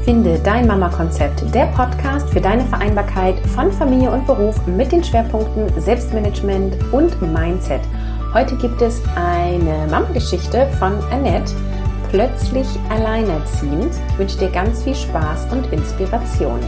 Finde dein Mama-Konzept, der Podcast für deine Vereinbarkeit von Familie und Beruf mit den Schwerpunkten Selbstmanagement und Mindset. Heute gibt es eine Mama-Geschichte von Annette, plötzlich alleinerziehend. Ich wünsche dir ganz viel Spaß und Inspiration.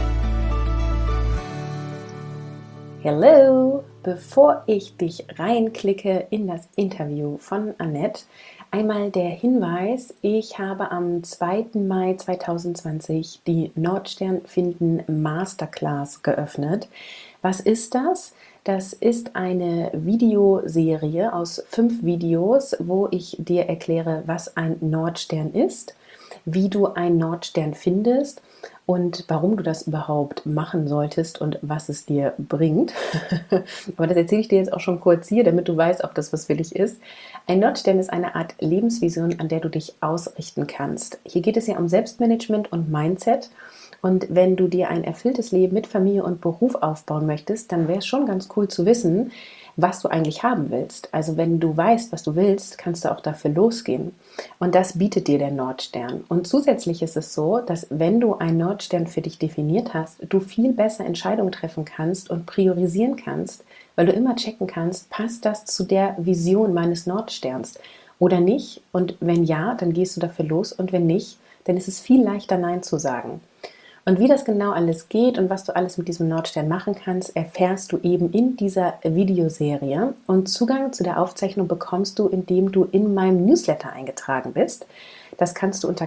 Hello! Bevor ich dich reinklicke in das Interview von Annette, einmal der Hinweis, ich habe am 2. Mai 2020 die Nordstern finden Masterclass geöffnet. Was ist das? Das ist eine Videoserie aus 5 Videos, wo ich dir erkläre, was ein Nordstern ist, wie du einen Nordstern findest und warum du das überhaupt machen solltest und was es dir bringt. Aber das erzähle ich dir jetzt auch schon kurz hier, damit du weißt, ob das was für dich ist. Ein Nordstern ist eine Art Lebensvision, an der du dich ausrichten kannst. Hier geht es ja um Selbstmanagement und Mindset. Und wenn du dir ein erfülltes Leben mit Familie und Beruf aufbauen möchtest, dann wäre es schon ganz cool zu wissen, was du eigentlich haben willst. Also wenn du weißt, was du willst, kannst du auch dafür losgehen. Und das bietet dir der Nordstern. Und zusätzlich ist es so, dass wenn du einen Nordstern für dich definiert hast, du viel besser Entscheidungen treffen kannst und priorisieren kannst, weil du immer checken kannst, passt das zu der Vision meines Nordsterns oder nicht? Und wenn ja, dann gehst du dafür los und wenn nicht, dann ist es viel leichter, Nein zu sagen. Und wie das genau alles geht und was du alles mit diesem Nordstern machen kannst, erfährst du eben in dieser Videoserie. Und Zugang zu der Aufzeichnung bekommst du, indem du in meinem Newsletter eingetragen bist. Das kannst du unter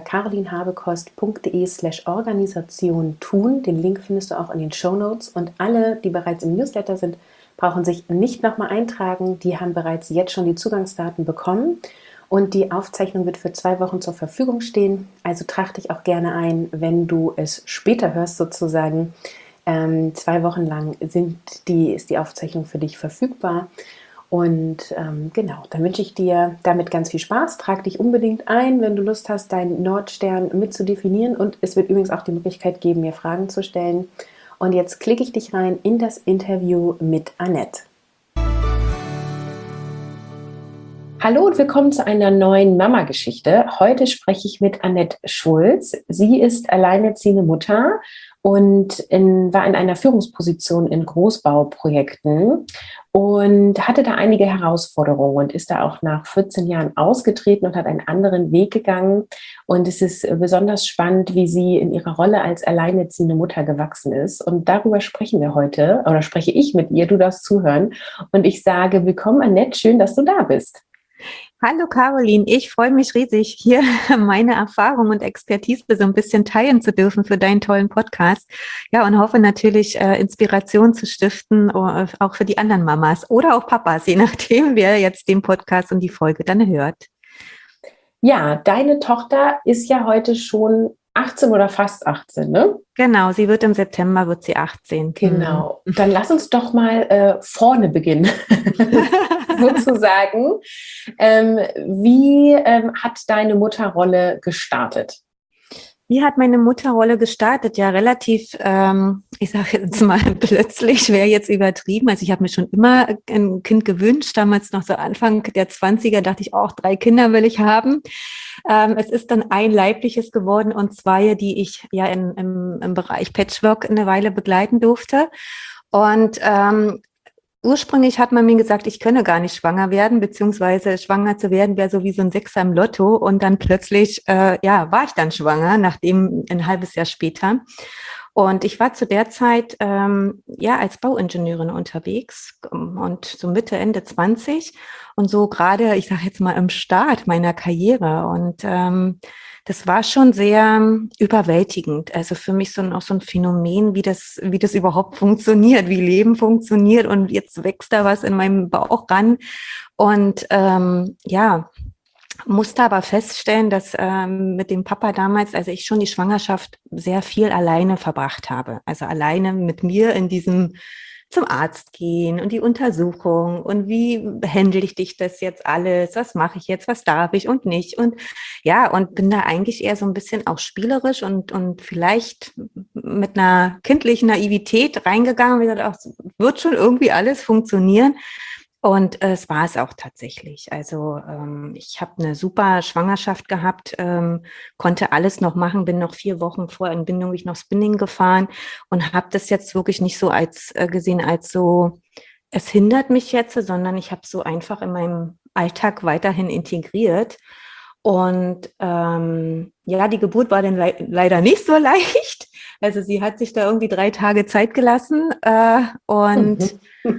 carolinhabekost.de/Organisation tun. Den Link findest du auch in den Shownotes. Und alle, die bereits im Newsletter sind, brauchen sich nicht nochmal eintragen. Die haben bereits jetzt schon die Zugangsdaten bekommen. Und die Aufzeichnung wird für 2 Wochen zur Verfügung stehen. Also trag dich auch gerne ein, wenn du es später hörst sozusagen. 2 Wochen lang ist die Aufzeichnung für dich verfügbar. Und genau, dann wünsche ich dir damit ganz viel Spaß. Trag dich unbedingt ein, wenn du Lust hast, deinen Nordstern mit zu definieren. Und es wird übrigens auch die Möglichkeit geben, mir Fragen zu stellen. Und jetzt klicke ich dich rein in das Interview mit Annette. Hallo und willkommen zu einer neuen Mama-Geschichte. Heute spreche ich mit Annette Schulz. Sie ist alleinerziehende Mutter und war in einer Führungsposition in Großbauprojekten und hatte da einige Herausforderungen und ist da auch nach 14 Jahren ausgetreten und hat einen anderen Weg gegangen. Und es ist besonders spannend, wie sie in ihrer Rolle als alleinerziehende Mutter gewachsen ist. Und darüber sprechen wir heute, oder spreche ich mit ihr, du darfst zuhören. Und ich sage, willkommen Annette, schön, dass du da bist. Hallo Caroline, ich freue mich riesig, hier meine Erfahrung und Expertise so ein bisschen teilen zu dürfen für deinen tollen Podcast. Ja, und hoffe natürlich, Inspiration zu stiften, auch für die anderen Mamas oder auch Papas, je nachdem, wer jetzt den Podcast und die Folge dann hört. Ja, deine Tochter ist ja heute schon 18 oder fast 18, ne? Genau, sie wird im September, wird sie 18. Genau, dann lass uns doch mal vorne beginnen, sozusagen. Wie hat deine Mutterrolle gestartet? Wie hat meine Mutterrolle gestartet? Ja, relativ, ich sage jetzt mal plötzlich, wäre jetzt übertrieben. Also ich habe mir schon immer ein Kind gewünscht. Damals noch so Anfang der 20er dachte ich, auch 3 Kinder will ich haben. Es ist dann ein leibliches geworden und 2, die ich ja im Bereich Patchwork eine Weile begleiten durfte. Und ursprünglich hat man mir gesagt, ich könne gar nicht schwanger werden, beziehungsweise schwanger zu werden wäre so wie so ein Sechser im Lotto. Und dann plötzlich, war ich dann schwanger, nachdem ein halbes Jahr später. Und ich war zu der Zeit als Bauingenieurin unterwegs und so Mitte, Ende 20 und so gerade, ich sage jetzt mal, im Start meiner Karriere. Und das war schon sehr überwältigend. Also für mich auch so ein Phänomen, wie das überhaupt funktioniert, wie Leben funktioniert. Und jetzt wächst da was in meinem Bauch ran. Und musste aber feststellen, dass mit dem Papa damals, also ich schon die Schwangerschaft sehr viel alleine verbracht habe. Also alleine mit mir in diesem zum Arzt gehen und die Untersuchung und wie handle ich dich das jetzt alles, was mache ich jetzt, was darf ich und nicht und ja, und bin da eigentlich eher so ein bisschen auch spielerisch und vielleicht mit einer kindlichen Naivität reingegangen und gesagt, ach, wird schon irgendwie alles funktionieren. Und es war es auch tatsächlich. Also ich habe eine super Schwangerschaft gehabt, konnte alles noch machen, bin noch 4 Wochen vor Entbindung ich noch Spinning gefahren und habe das jetzt wirklich nicht so als gesehen als so, es hindert mich jetzt, sondern ich habe so einfach in meinem Alltag weiterhin integriert. Und ja, die Geburt war dann leider nicht so leicht. Also sie hat sich da irgendwie 3 Tage Zeit gelassen Mhm.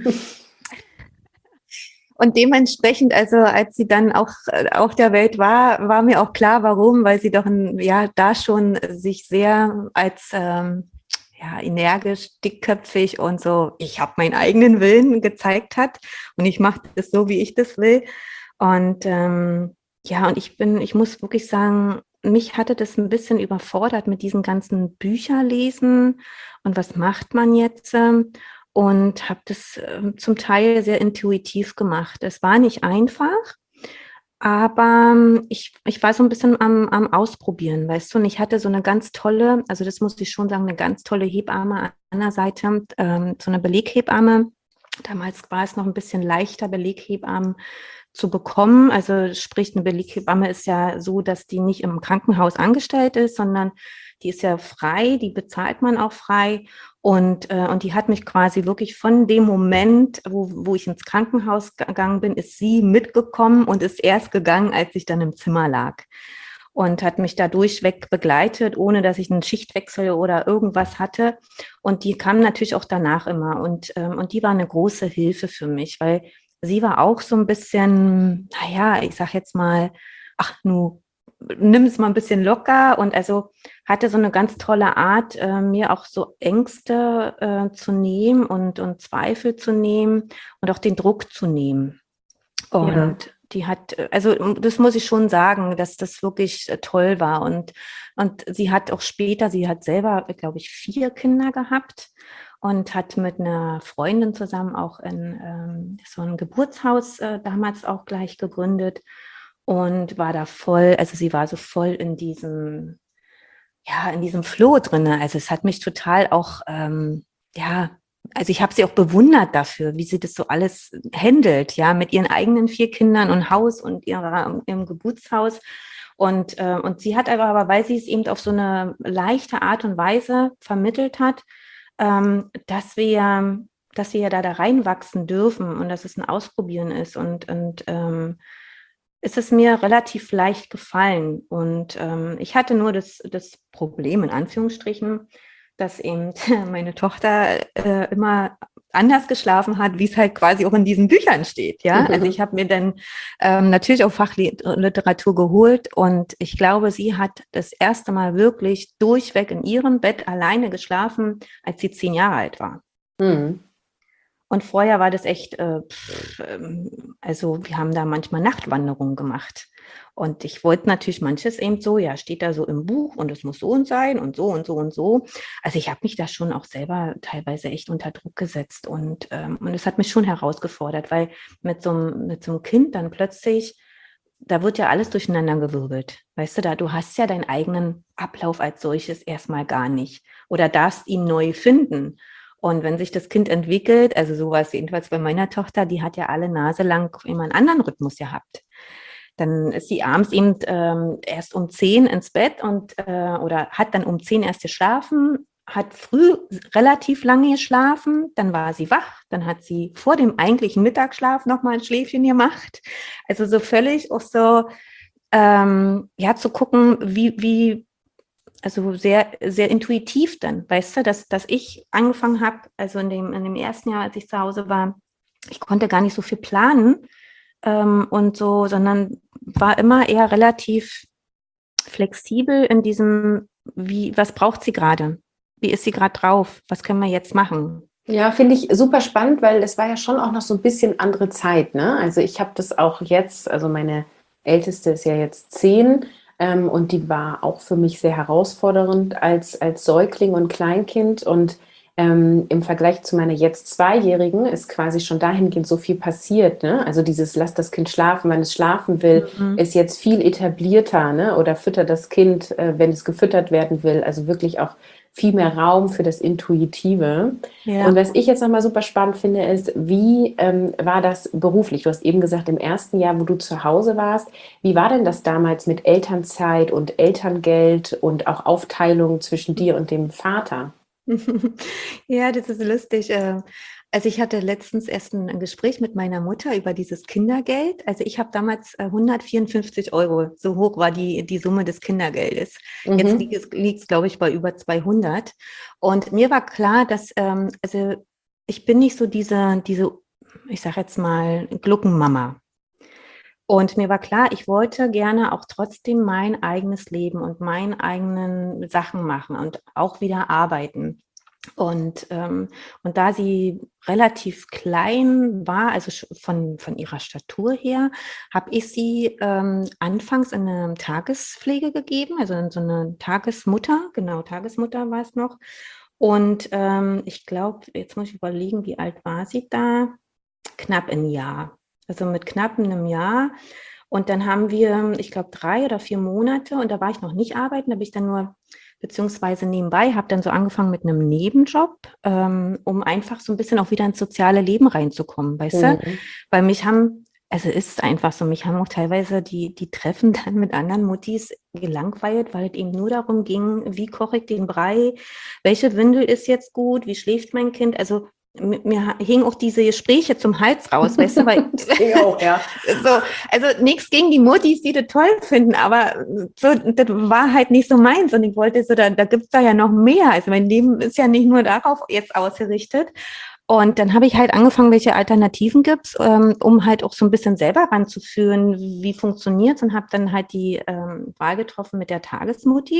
und dementsprechend, also als sie dann auch auf der Welt war, war mir auch klar, warum, weil sie doch ja da schon sich sehr als ja, energisch, dickköpfig und so, ich habe meinen eigenen Willen gezeigt hat und ich mache das so, wie ich das will. Und ja, und ich muss wirklich sagen, mich hatte das ein bisschen überfordert mit diesen ganzen Bücherlesen und was macht man jetzt? Und habe das zum Teil sehr intuitiv gemacht. Es war nicht einfach, aber ich war so ein bisschen am Ausprobieren, weißt du, und ich hatte so eine ganz tolle, also das muss ich schon sagen, eine ganz tolle Hebamme an der Seite, so eine Beleghebamme. Damals war es noch ein bisschen leichter, Beleghebammen zu bekommen. Also sprich, eine Beleghebamme ist ja so, dass die nicht im Krankenhaus angestellt ist, sondern die ist ja frei, die bezahlt man auch frei. Und die hat mich quasi wirklich von dem Moment, wo ich ins Krankenhaus gegangen bin, ist sie mitgekommen und ist erst gegangen, als ich dann im Zimmer lag. Und hat mich da durchweg begleitet, ohne dass ich einen Schichtwechsel oder irgendwas hatte. Und die kam natürlich auch danach immer. Und die war eine große Hilfe für mich, weil sie war auch so ein bisschen, naja, ich sag jetzt mal, ach, nu, nimm es mal ein bisschen locker und also hatte so eine ganz tolle Art, mir auch so Ängste zu nehmen und Zweifel zu nehmen und auch den Druck zu nehmen. Ja. Und die hat, also das muss ich schon sagen, dass das wirklich toll war. Und sie hat auch später, sie hat selber, glaube ich, 4 Kinder gehabt und hat mit einer Freundin zusammen auch so ein Geburtshaus damals auch gleich gegründet und war da voll, also sie war so voll in diesem, ja, in diesem Flow drinne. Also es hat mich total auch, ja, also ich habe sie auch bewundert dafür, wie sie das so alles handelt, ja, mit ihren eigenen 4 Kindern und Haus und ihrem Geburtshaus. Und sie hat aber, weil sie es eben auf so eine leichte Art und Weise vermittelt hat, dass wir ja da reinwachsen dürfen und dass es ein Ausprobieren ist. Und ist es mir relativ leicht gefallen. Und ich hatte nur das Problem, in Anführungsstrichen, dass eben meine Tochter immer anders geschlafen hat, wie es halt quasi auch in diesen Büchern steht. Ja, also ich habe mir dann natürlich auch Fachliteratur geholt und ich glaube, sie hat das erste Mal wirklich durchweg in ihrem Bett alleine geschlafen, als sie 10 Jahre alt war. Mhm. Und vorher war das echt, also wir haben da manchmal Nachtwanderungen gemacht. Und ich wollte natürlich manches eben so, ja, steht da so im Buch und es muss so und sein und so und so und so. Also ich habe mich da schon auch selber teilweise echt unter Druck gesetzt und es hat mich schon herausgefordert, weil mit so einem Kind dann plötzlich, da wird ja alles durcheinandergewirbelt. Weißt du, da du hast ja deinen eigenen Ablauf als solches erstmal gar nicht oder darfst ihn neu finden. Und wenn sich das Kind entwickelt, also so war es jedenfalls bei meiner Tochter, die hat ja alle Nase lang immer einen anderen Rhythmus gehabt. Dann ist sie abends eben erst um 10 ins Bett oder hat dann um 10 erst geschlafen, hat früh relativ lange geschlafen, dann war sie wach, dann hat sie vor dem eigentlichen Mittagsschlaf nochmal ein Schläfchen gemacht. Also so völlig auch so, ja, zu gucken, also sehr, sehr intuitiv dann, weißt du, dass ich angefangen habe, also in dem ersten Jahr, als ich zu Hause war, ich konnte gar nicht so viel planen und so, sondern war immer eher relativ flexibel in diesem, was braucht sie gerade? Wie ist sie gerade drauf? Was können wir jetzt machen? Ja, finde ich super spannend, weil es war ja schon auch noch so ein bisschen andere Zeit, ne? Also ich habe das auch jetzt, also meine Älteste ist ja jetzt 10, und die war auch für mich sehr herausfordernd als Säugling und Kleinkind. Und Im Vergleich zu meiner jetzt Zweijährigen ist quasi schon dahingehend so viel passiert, ne? Also dieses lass das Kind schlafen, wenn es schlafen will, Mhm. ist jetzt viel etablierter, ne? Oder fütter das Kind, wenn es gefüttert werden will. Also wirklich auch viel mehr Raum für das Intuitive. Und Ja. was ich jetzt nochmal super spannend finde, ist, wie war das beruflich? Du hast eben gesagt, im ersten Jahr, wo du zu Hause warst, wie war denn das damals mit Elternzeit und Elterngeld und auch Aufteilung zwischen dir und dem Vater? Ja, das ist lustig. Also ich hatte letztens erst ein Gespräch mit meiner Mutter über dieses Kindergeld. Also ich habe damals 154 Euro, so hoch war die Summe des Kindergeldes. Jetzt Mhm. liegt es, glaube ich, bei über 200. Und mir war klar, dass, also ich bin nicht so diese, ich sage jetzt mal, Gluckenmama. Und mir war klar, ich wollte gerne auch trotzdem mein eigenes Leben und meine eigenen Sachen machen und auch wieder arbeiten. Und da sie relativ klein war, also von ihrer Statur her, habe ich sie anfangs in eine Tagespflege gegeben, also in so eine Tagesmutter, genau, Tagesmutter war es noch. Und ich glaube, jetzt muss ich überlegen, wie alt war sie da? Knapp ein Jahr. Also mit knapp einem Jahr. Und dann haben wir, ich glaube, 3 oder 4 Monate, und da war ich noch nicht arbeiten, da bin ich dann nur, beziehungsweise nebenbei, habe dann so angefangen mit einem Nebenjob, um einfach so ein bisschen auch wieder ins soziale Leben reinzukommen, weißt du? Mhm. Weil mich haben, also es ist einfach so, mich haben auch teilweise die Treffen dann mit anderen Muttis gelangweilt, weil es eben nur darum ging, wie koche ich den Brei, welche Windel ist jetzt gut, wie schläft mein Kind, also mir hingen auch diese Gespräche zum Hals raus, weißt du, weil Das ging auch, ja. so, also nichts gegen die Muttis, die das toll finden, aber so, das war halt nicht so meins und ich wollte so, da gibt es da ja noch mehr. Also mein Leben ist ja nicht nur darauf jetzt ausgerichtet. Und dann habe ich halt angefangen, welche Alternativen gibt es, um halt auch so ein bisschen selber ranzuführen, wie funktioniert es, und habe dann halt die Wahl getroffen mit der Tagesmutti.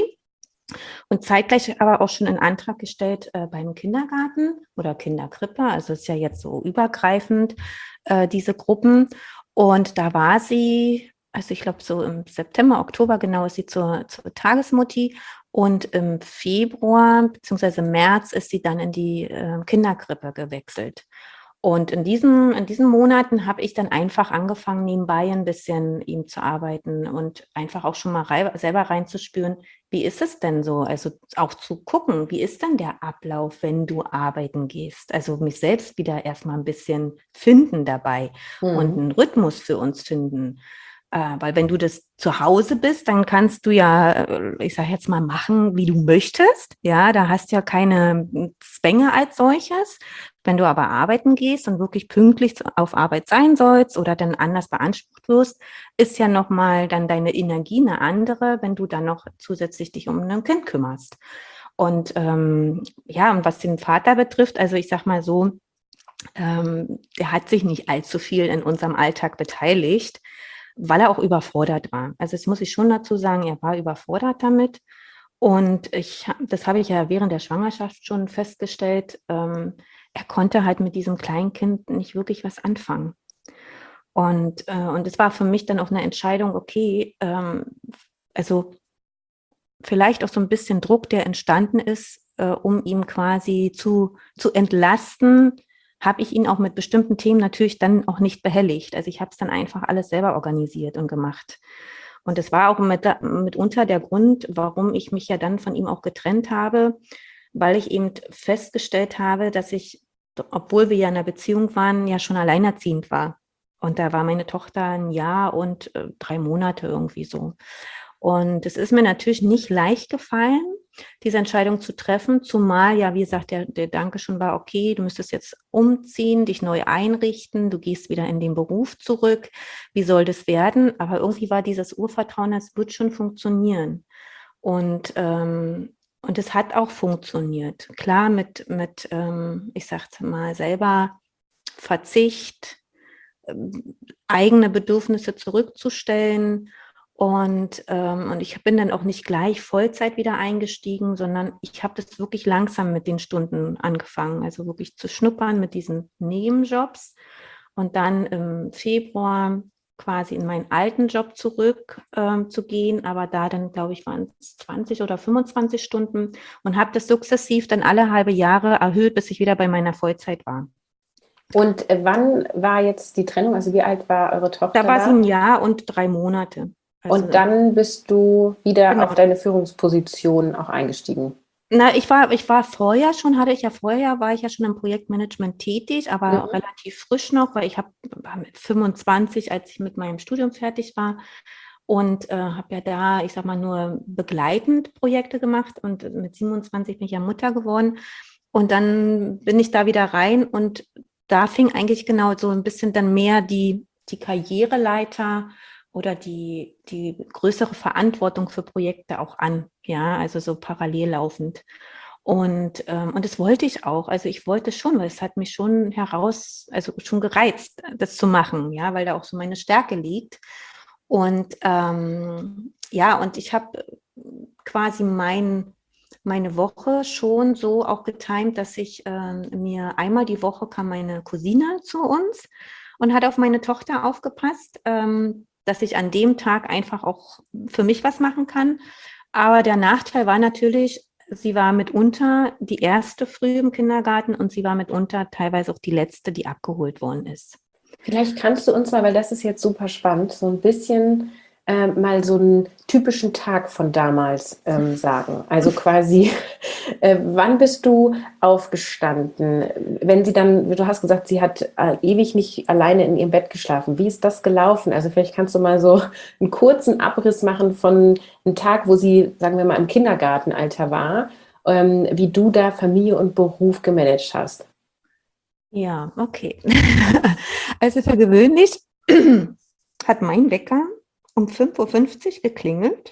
Und zeitgleich aber auch schon einen Antrag gestellt beim Kindergarten oder Kinderkrippe. Also ist ja jetzt so übergreifend, diese Gruppen. Und da war sie, also ich glaube so im September, Oktober genau, ist sie zur Tagesmutti. Und im Februar bzw. März ist sie dann in die Kinderkrippe gewechselt. Und in diesen Monaten habe ich dann einfach angefangen, nebenbei ein bisschen ihm zu arbeiten und einfach auch schon mal selber reinzuspüren, wie ist es denn so? Also auch zu gucken, wie ist denn der Ablauf, wenn du arbeiten gehst? Also mich selbst wieder erstmal ein bisschen finden dabei und Mhm. einen Rhythmus für uns finden. Weil wenn du das zu Hause bist, dann kannst du ja, ich sage jetzt mal, machen, wie du möchtest. Ja, da hast du ja keine Zwänge als solches. Wenn du aber arbeiten gehst und wirklich pünktlich auf Arbeit sein sollst oder dann anders beansprucht wirst, ist ja nochmal dann deine Energie eine andere, wenn du dann noch zusätzlich dich um ein Kind kümmerst. Und ja, und was den Vater betrifft, also ich sag mal so, der hat sich nicht allzu viel in unserem Alltag beteiligt, weil er auch überfordert war. Also das muss ich schon dazu sagen, er war überfordert damit. Und das habe ich ja während der Schwangerschaft schon festgestellt, er konnte halt mit diesem Kleinkind nicht wirklich was anfangen. Und es war für mich dann auch eine Entscheidung, okay, also vielleicht auch so ein bisschen Druck, der entstanden ist, um ihn quasi zu entlasten, habe ich ihn auch mit bestimmten Themen natürlich dann auch nicht behelligt. Also ich habe es dann einfach alles selber organisiert und gemacht. Und das war auch mitunter der Grund, warum ich mich ja dann von ihm auch getrennt habe, weil ich eben festgestellt habe, dass ich, obwohl wir ja in einer Beziehung waren, ja schon alleinerziehend war. Und da war meine Tochter ein Jahr und 3 Monate irgendwie so. Und es ist mir natürlich nicht leicht gefallen, diese Entscheidung zu treffen, zumal ja, wie gesagt, der Gedanke schon war, okay, du müsstest jetzt umziehen, dich neu einrichten, du gehst wieder in den Beruf zurück, wie soll das werden? Aber irgendwie war dieses Urvertrauen, das wird schon funktionieren. Und es hat auch funktioniert. Klar, ich sag's mal, selber Verzicht, eigene Bedürfnisse zurückzustellen. Und ich bin dann auch nicht gleich Vollzeit wieder eingestiegen, sondern ich habe das wirklich langsam mit den Stunden angefangen, also wirklich zu schnuppern mit diesen Nebenjobs. Und dann im Februar quasi in meinen alten Job zurück zu gehen, aber da dann, glaube ich, waren es 20 oder 25 Stunden und habe das sukzessiv dann alle halbe Jahre erhöht, bis ich wieder bei meiner Vollzeit war. Und wann war jetzt die Trennung? Also wie alt war eure Da Tochter war sie da? 1 Jahr und 3 Monate. Und Also dann bist du wieder auf genau. deine Führungsposition auch eingestiegen. Na, ich war vorher schon, war ich ja schon im Projektmanagement tätig, aber Mhm. relativ frisch noch, weil war mit 25, als ich mit meinem Studium fertig war und habe ja da, ich sag mal, nur begleitend Projekte gemacht und mit 27 bin ich ja Mutter geworden und dann bin ich da wieder rein und da fing eigentlich genau so ein bisschen dann mehr die Karriereleiter oder die größere Verantwortung für Projekte auch an, ja, also so parallel laufend. Und das wollte ich auch. Also ich wollte schon, weil es hat mich schon also schon gereizt, das zu machen, ja, weil da auch so meine Stärke liegt. Und ja, und ich habe quasi meine Woche schon so auch getimt, dass ich mir einmal die Woche kam meine Cousine zu uns und hat auf meine Tochter aufgepasst, dass ich an dem Tag einfach auch für mich was machen kann. Aber der Nachteil war natürlich, sie war mitunter die erste früh im Kindergarten und sie war mitunter teilweise auch die letzte, die abgeholt worden ist. Vielleicht kannst du uns mal, weil das ist jetzt super spannend, so ein bisschen mal so einen typischen Tag von damals sagen. Also quasi, wann bist du aufgestanden? Wenn sie dann, du hast gesagt, sie hat ewig nicht alleine in ihrem Bett geschlafen. Wie ist das gelaufen? Also vielleicht kannst du mal so einen kurzen Abriss machen von einem Tag, wo sie, sagen wir mal, im Kindergartenalter war, wie du da Familie und Beruf gemanagt hast. Ja, okay. Also für gewöhnlich hat mein Wecker um 5:50 Uhr geklingelt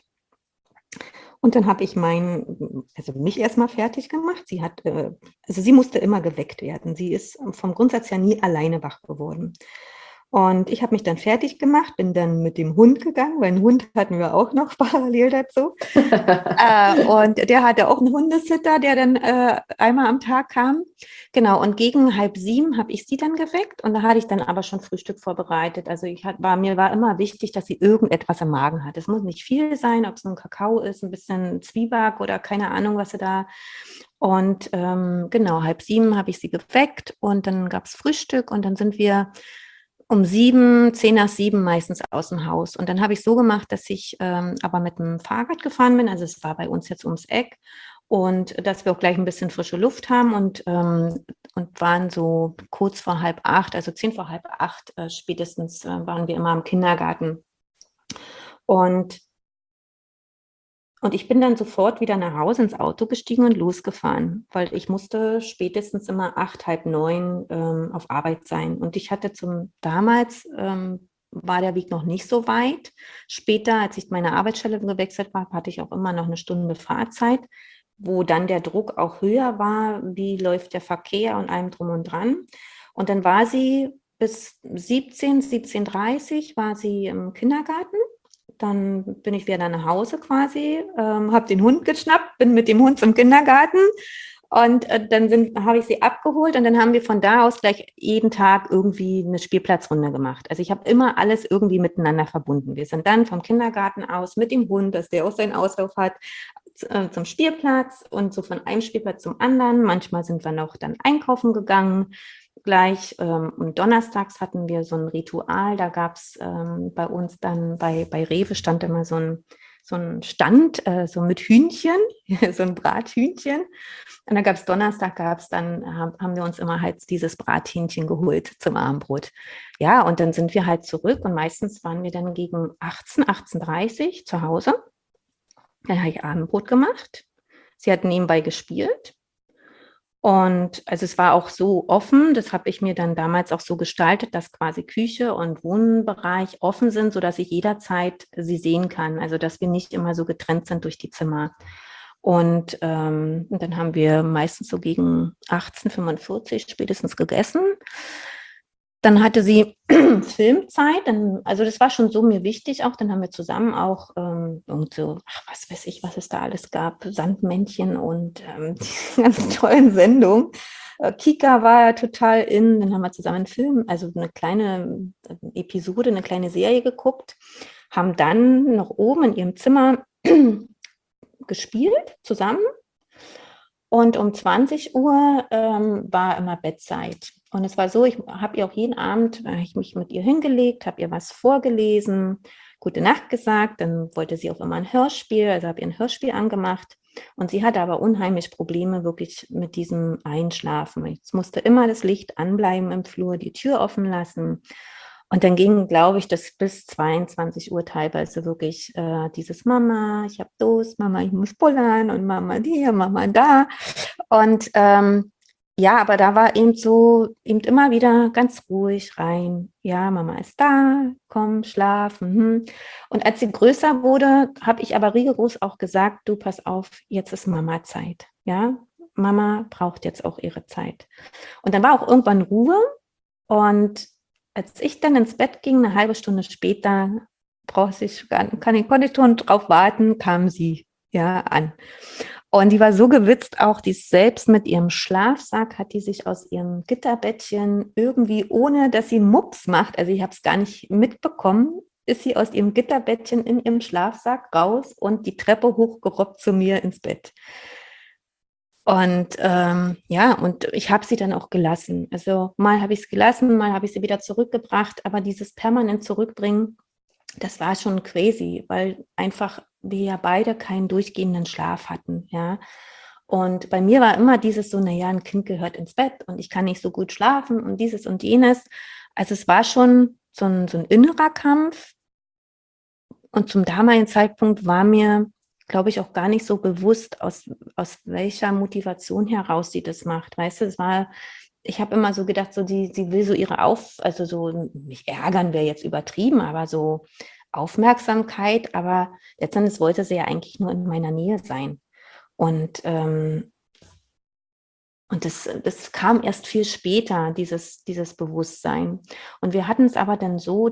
und dann habe ich also mich erstmal fertig gemacht. Also sie musste immer geweckt werden. Sie ist vom Grundsatz her nie alleine wach geworden. Und ich habe mich dann fertig gemacht, bin dann mit dem Hund gegangen, weil einen Hund hatten wir auch noch parallel dazu. Und der hatte auch einen Hundesitter, der dann einmal am Tag kam. Genau, und gegen 6:30 habe ich sie dann geweckt und da hatte ich dann aber schon Frühstück vorbereitet. Also mir war immer wichtig, dass sie irgendetwas im Magen hat. Es muss nicht viel sein, ob es ein Kakao ist, ein bisschen Zwieback oder keine Ahnung, was sie da. Und genau, 6:30 habe ich sie geweckt und dann gab es Frühstück und dann sind wir um 7, 6:10 meistens aus dem Haus. Und dann habe ich so gemacht, dass ich aber mit dem Fahrrad gefahren bin. Also es war bei uns jetzt ums Eck. Und dass wir auch gleich ein bisschen frische Luft haben und waren so kurz vor 7:30, also 7:10 spätestens waren wir immer im Kindergarten. Und und ich bin dann sofort wieder nach Hause ins Auto gestiegen und losgefahren, weil ich musste spätestens immer 8, halb 9 auf Arbeit sein. Und ich hatte damals war der Weg noch nicht so weit. Später, als ich meine Arbeitsstelle gewechselt habe, hatte ich auch immer noch 1 Stunde Fahrzeit, wo dann der Druck auch höher war, wie läuft der Verkehr und allem drum und dran. Und dann war sie bis 17, 17:30 war sie im Kindergarten. Dann bin ich wieder nach Hause quasi, habe den Hund geschnappt, bin mit dem Hund zum Kindergarten und dann habe ich sie abgeholt und dann haben wir von da aus gleich jeden Tag irgendwie eine Spielplatzrunde gemacht. Also ich habe immer alles irgendwie miteinander verbunden. Wir sind dann vom Kindergarten aus mit dem Hund, dass der auch seinen Auslauf hat, zum Spielplatz und so von einem Spielplatz zum anderen. Manchmal sind wir noch dann einkaufen gegangen gleich. Und donnerstags hatten wir so ein Ritual, da gab es bei uns dann, bei Rewe stand immer so ein Stand, so mit Hühnchen, so ein Brathühnchen. Und dann haben wir uns immer halt dieses Brathähnchen geholt zum Abendbrot. Ja, und dann sind wir halt zurück und meistens waren wir dann gegen 18, 18:30 zu Hause. Dann habe ich Abendbrot gemacht. Sie hat nebenbei gespielt. Und also es war auch so offen, das habe ich mir dann damals auch so gestaltet, dass quasi Küche und Wohnbereich offen sind, sodass ich jederzeit sie sehen kann. Also dass wir nicht immer so getrennt sind durch die Zimmer. Und dann haben wir meistens so gegen 18:45 spätestens gegessen. Dann hatte sie Filmzeit, also das war schon so mir wichtig auch, dann haben wir zusammen auch irgend so, was weiß ich, was es da alles gab, Sandmännchen und die ganz tollen Sendungen. Kika war ja total in, dann haben wir zusammen einen Film, also eine kleine Episode, eine kleine Serie geguckt, haben dann noch oben in ihrem Zimmer gespielt zusammen. Und um 20 Uhr war immer Bettzeit. Und es war so, ich habe ihr auch jeden Abend, ich mich mit ihr hingelegt, habe ihr was vorgelesen, gute Nacht gesagt, dann wollte sie auch immer ein Hörspiel, also habe ihr ein Hörspiel angemacht. Und sie hatte aber unheimlich Probleme wirklich mit diesem Einschlafen. Es musste immer das Licht anbleiben im Flur, die Tür offen lassen. Und dann ging, glaube ich, das bis 22 Uhr teilweise wirklich dieses Mama, ich habe Durst, Mama, ich muss pullern und Mama hier, Mama da. Und ja, aber da war eben so, eben immer wieder ganz ruhig rein. Ja, Mama ist da, komm, schlafen. Und als sie größer wurde, habe ich aber rigoros auch gesagt, du, pass auf, jetzt ist Mama-Zeit. Ja, Mama braucht jetzt auch ihre Zeit. Und dann war auch irgendwann Ruhe. Und als ich dann ins Bett ging, eine halbe Stunde später, konnte ich schon drauf warten, kam sie ja an. Und die war so gewitzt auch, die ist selbst mit ihrem Schlafsack, hat die sich aus ihrem Gitterbettchen irgendwie, ohne dass sie Mups macht, also ich habe es gar nicht mitbekommen, ist sie aus ihrem Gitterbettchen in ihrem Schlafsack raus und die Treppe hochgerobbt zu mir ins Bett. Und ja, und ich habe sie dann auch gelassen. Also mal habe ich es gelassen, mal habe ich sie wieder zurückgebracht, aber dieses permanent Zurückbringen, das war schon crazy, weil einfach wir ja beide keinen durchgehenden Schlaf hatten, ja. Und bei mir war immer dieses so, naja, ein Kind gehört ins Bett und ich kann nicht so gut schlafen und dieses und jenes. Also es war schon so ein innerer Kampf. Und zum damaligen Zeitpunkt war mir, glaube ich, auch gar nicht so bewusst, aus welcher Motivation heraus sie das macht. Weißt du, ich habe immer so gedacht, so sie will so also so, nicht ärgern wäre jetzt übertrieben, aber so Aufmerksamkeit, aber letztendlich wollte sie ja eigentlich nur in meiner Nähe sein. Und das kam erst viel später, dieses Bewusstsein. Und wir hatten es aber dann so,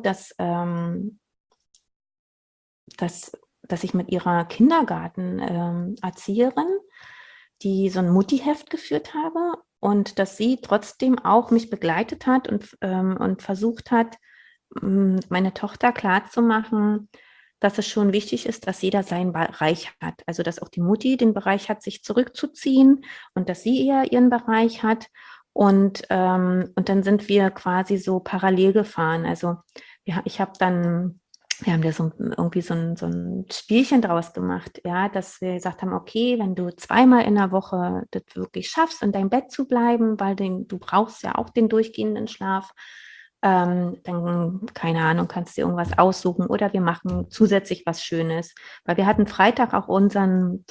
dass ich mit ihrer Kindergartenerzieherin, die so ein Muttiheft geführt habe und dass sie trotzdem auch mich begleitet hat und versucht hat, meine Tochter klarzumachen, dass es schon wichtig ist, dass jeder seinen Bereich hat. Also dass auch die Mutti den Bereich hat, sich zurückzuziehen und dass sie eher ihren Bereich hat. Und dann sind wir quasi so parallel gefahren. Also ich habe dann wir haben da irgendwie so ein Spielchen draus gemacht, ja, dass wir gesagt haben, okay, wenn du zweimal in der Woche das wirklich schaffst, in deinem Bett zu bleiben, weil du brauchst ja auch den durchgehenden Schlaf, dann, keine Ahnung, kannst du dir irgendwas aussuchen oder wir machen zusätzlich was Schönes. Weil wir hatten Freitag auch unseren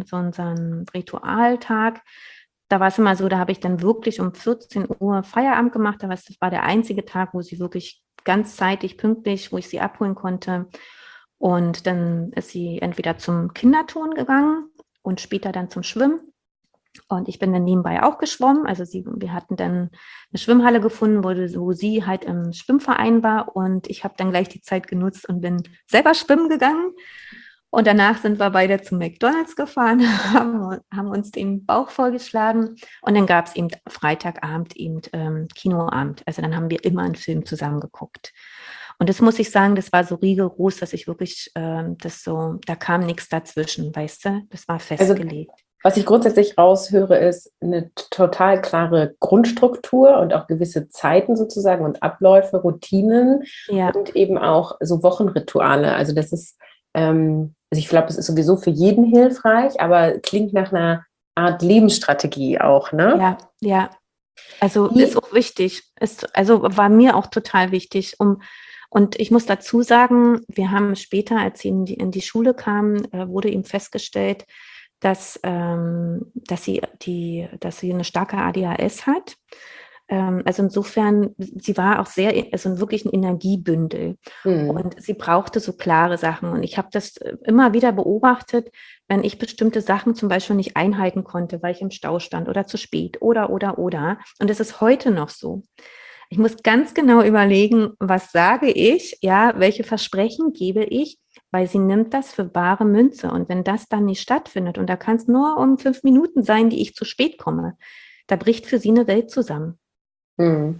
Ritualtag. Da war es immer so, da habe ich dann wirklich um 14 Uhr Feierabend gemacht. Das war der einzige Tag, wo sie wirklich ganz zeitig, pünktlich, wo ich sie abholen konnte. Und dann ist sie entweder zum Kinderturnen gegangen und später dann zum Schwimmen. Und ich bin dann nebenbei auch geschwommen. Also wir hatten dann eine Schwimmhalle gefunden, wo sie halt im Schwimmverein war. Und ich habe dann gleich die Zeit genutzt und bin selber schwimmen gegangen. Und danach sind wir beide zum McDonald's gefahren, haben uns den Bauch vollgeschlagen. Und dann gab es eben Freitagabend eben Kinoabend. Also dann haben wir immer einen Film zusammen geguckt. Und das muss ich sagen, das war so rigoros, dass ich wirklich da kam nichts dazwischen, weißt du? Das war festgelegt. Also, was ich grundsätzlich raushöre, ist eine total klare Grundstruktur und auch gewisse Zeiten sozusagen und Abläufe, Routinen und eben auch so Wochenrituale. Also das ist, also ich glaube, es ist sowieso für jeden hilfreich, aber klingt nach einer Art Lebensstrategie auch, ne? Ja, ja. Also ist auch wichtig. Also war mir auch total wichtig. Und ich muss dazu sagen, wir haben später, als sie in die Schule kam, wurde ihm festgestellt, dass sie eine starke ADHS hat. Also insofern, sie war auch also wirklich ein Energiebündel. Und sie brauchte so klare Sachen. Und ich habe das immer wieder beobachtet, wenn ich bestimmte Sachen zum Beispiel nicht einhalten konnte, weil ich im Stau stand oder zu spät oder. Und das ist heute noch so. Ich muss ganz genau überlegen, was sage ich, ja, welche Versprechen gebe ich, weil sie nimmt das für bare Münze. Und wenn das dann nicht stattfindet, und da kann es nur um 5 Minuten sein, die ich zu spät komme, da bricht für sie eine Welt zusammen. Mhm.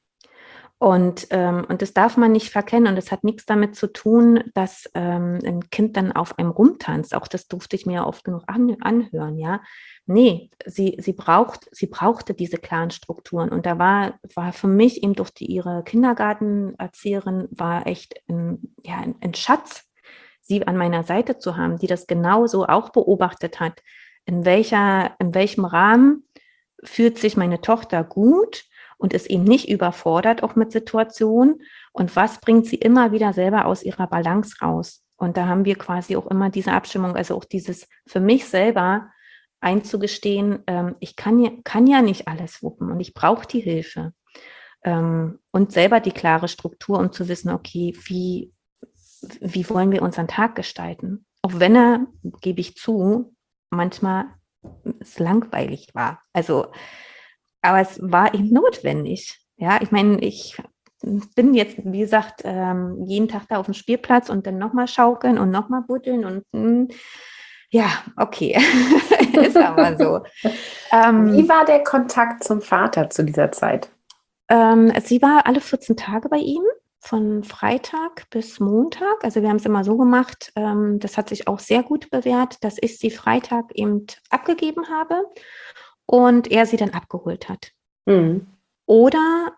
Und das darf man nicht verkennen. Und es hat nichts damit zu tun, dass ein Kind dann auf einem rumtanzt. Auch das durfte ich mir oft genug anhören, ja. Nee, sie brauchte diese klaren Strukturen. Und da war für mich eben durch ihre Kindergartenerzieherin war echt ein Schatz, sie an meiner Seite zu haben, die das genauso auch beobachtet hat. In welchem Rahmen fühlt sich meine Tochter gut und ist eben nicht überfordert, auch mit Situationen. Und was bringt sie immer wieder selber aus ihrer Balance raus? Und da haben wir quasi auch immer diese Abstimmung, also auch dieses für mich selber einzugestehen, ich kann ja nicht alles wuppen und ich brauche die Hilfe. Und selber die klare Struktur, um zu wissen, okay, wie wollen wir unseren Tag gestalten? Auch wenn er, gebe ich zu, manchmal es langweilig war. Also, aber es war eben notwendig. Ja, ich meine, ich bin jetzt, wie gesagt, jeden Tag da auf dem Spielplatz und dann nochmal schaukeln und nochmal buddeln und ja, okay, ist aber so. Wie war der Kontakt zum Vater zu dieser Zeit? Sie war alle 14 Tage bei ihm, von Freitag bis Montag. Also wir haben es immer so gemacht, das hat sich auch sehr gut bewährt, dass ich sie Freitag eben abgegeben habe und er sie dann abgeholt hat. Mhm. Oder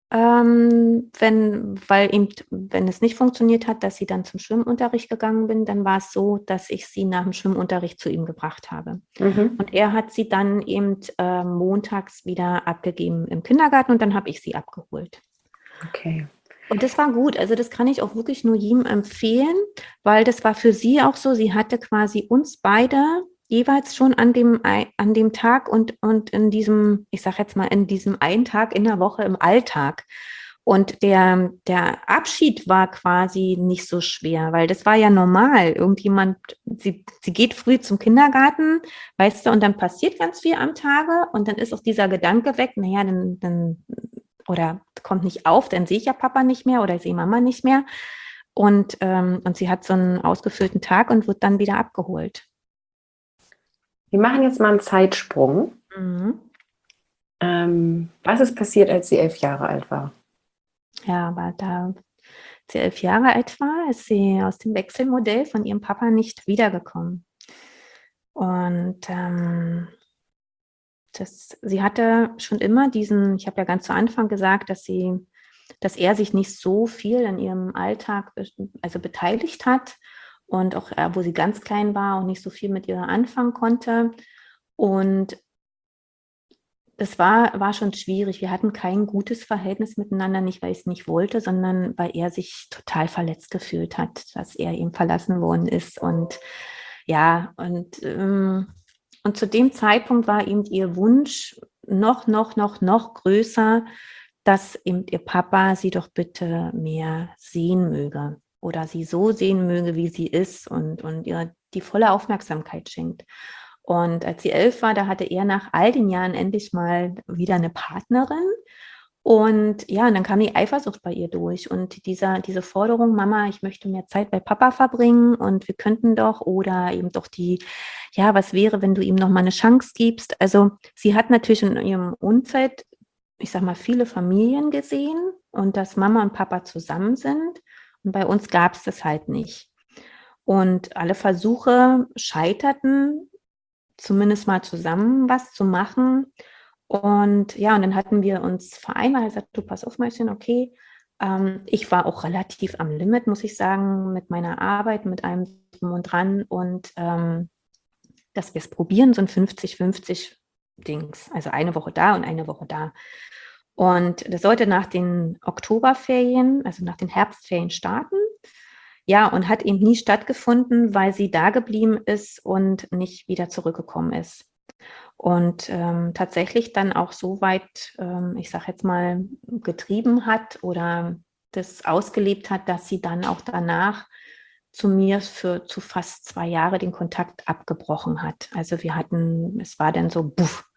wenn es nicht funktioniert hat, dass sie dann zum Schwimmunterricht gegangen bin, dann war es so, dass ich sie nach dem Schwimmunterricht zu ihm gebracht habe. Mhm. Und er hat sie dann eben montags wieder abgegeben im Kindergarten und dann habe ich sie abgeholt. Okay. Und das war gut. Also das kann ich auch wirklich nur jedem empfehlen, weil das war für sie auch so. Sie hatte quasi uns beide jeweils schon an dem Tag und in diesem, ich sage jetzt mal, in diesem einen Tag in der Woche im Alltag. Und der Abschied war quasi nicht so schwer, weil das war ja normal. Sie geht früh zum Kindergarten, weißt du, und dann passiert ganz viel am Tage und dann ist auch dieser Gedanke weg, naja, dann oder kommt nicht auf, dann sehe ich ja Papa nicht mehr oder ich sehe Mama nicht mehr. Und sie hat so einen ausgefüllten Tag und wird dann wieder abgeholt. Wir machen jetzt mal einen Zeitsprung. Mhm. Was ist passiert, als sie 11 Jahre alt war? Ja, aber da sie 11 Jahre alt war, ist sie aus dem Wechselmodell von ihrem Papa nicht wiedergekommen. Und sie hatte schon immer ich habe ja ganz zu Anfang gesagt, dass er sich nicht so viel in ihrem Alltag also beteiligt hat und auch, wo sie ganz klein war und nicht so viel mit ihr anfangen konnte. Und das war schon schwierig. Wir hatten kein gutes Verhältnis miteinander, nicht weil ich es nicht wollte, sondern weil er sich total verletzt gefühlt hat, dass er ihm verlassen worden ist. Und ja, und zu dem Zeitpunkt war eben ihr Wunsch noch größer, dass eben ihr Papa sie doch bitte mehr sehen möge oder sie so sehen möge, wie sie ist und ihr die volle Aufmerksamkeit schenkt. Und als sie 11 war, da hatte er nach all den Jahren endlich mal wieder eine Partnerin. Und ja, und dann kam die Eifersucht bei ihr durch und diese Forderung, Mama, ich möchte mehr Zeit bei Papa verbringen und wir könnten doch oder eben doch ja, was wäre, wenn du ihm noch mal eine Chance gibst? Also sie hat natürlich in ihrem Umfeld, ich sag mal, viele Familien gesehen und dass Mama und Papa zusammen sind und bei uns gab es das halt nicht. Und alle Versuche scheiterten, zumindest mal zusammen was zu machen. Und ja, und dann hatten wir uns vereinbart, er sagt, du pass auf, Mäuschen, okay. Ich war auch relativ am Limit, muss ich sagen, mit meiner Arbeit, mit allem drum und dran. Und dass wir es probieren, so ein 50-50 Dings. Also eine Woche da und eine Woche da. Und das sollte nach den Oktoberferien, also nach den Herbstferien starten. Ja, und hat eben nie stattgefunden, weil sie da geblieben ist und nicht wieder zurückgekommen ist. Und tatsächlich dann auch so weit, ich sage jetzt mal, getrieben hat oder das ausgelebt hat, dass sie dann auch danach zu mir zu fast 2 Jahre den Kontakt abgebrochen hat. Also es war dann so, buff,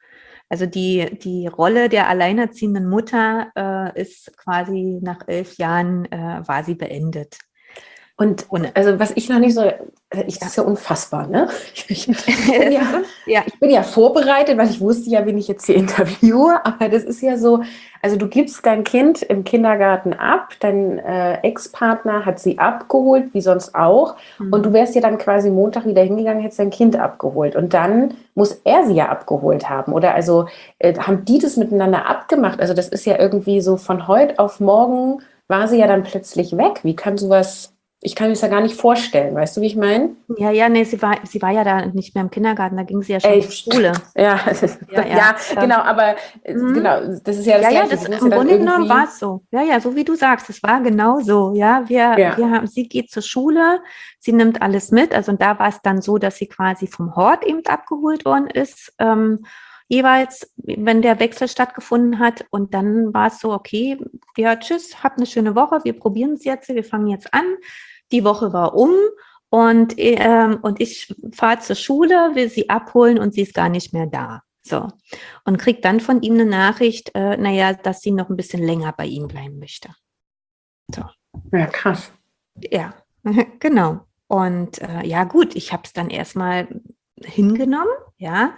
Also die Rolle der alleinerziehenden Mutter ist quasi nach 11 Jahren war sie beendet. Und Und also was ich noch nicht so, das ja. ist ja unfassbar, ne? Ich bin Es ja, ist ja. ich bin ja vorbereitet, weil ich wusste ja, wen ich jetzt hier interviewe, aber das ist ja so, also du gibst dein Kind im Kindergarten ab, dein Ex-Partner hat sie abgeholt, wie sonst auch, und du wärst ja dann quasi Montag wieder hingegangen, hättest dein Kind abgeholt und dann muss er sie ja abgeholt haben, oder also haben die das miteinander abgemacht? Also das ist ja irgendwie so von heute auf morgen war sie ja dann plötzlich weg. Wie kann sowas, ich kann mir das ja gar nicht vorstellen, weißt du, wie ich meine? Ja, nee, sie war ja da nicht mehr im Kindergarten, da ging sie ja schon zur Echt? Schule. Ja, Ja, ja, ja. genau, aber Mhm. genau, das ist ja das Ja, Gleiche. das Sie muss ja im dann Grunde genommen war irgendwie, es so. Ja, so wie du sagst, es war genau so. Ja, wir ja. haben, sie geht zur Schule, sie nimmt alles mit. Also und da war es dann so, dass sie quasi vom Hort eben abgeholt worden ist. Jeweils, wenn der Wechsel stattgefunden hat. Und dann war es so, okay, ja, tschüss, habt eine schöne Woche, wir probieren es jetzt, wir fangen jetzt an. Die Woche war um und ich fahre zur Schule, will sie abholen und sie ist gar nicht mehr da. So. Und kriegt dann von ihm eine Nachricht, naja, dass sie noch ein bisschen länger bei ihm bleiben möchte. So. Ja, krass. Ja, genau. Und ja, gut, ich habe es dann erstmal hingenommen, ja.